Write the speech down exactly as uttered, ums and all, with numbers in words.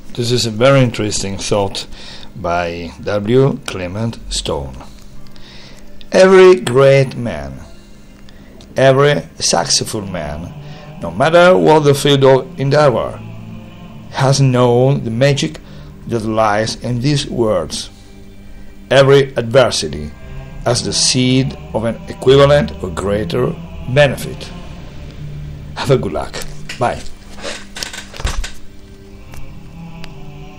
This is a very interesting thought by W. Clement Stone. Every great man, every successful man, no matter what the field of endeavor, has known the magic that lies in these words. Every adversity as the seed of an equivalent or greater benefit. Have a good luck. Bye.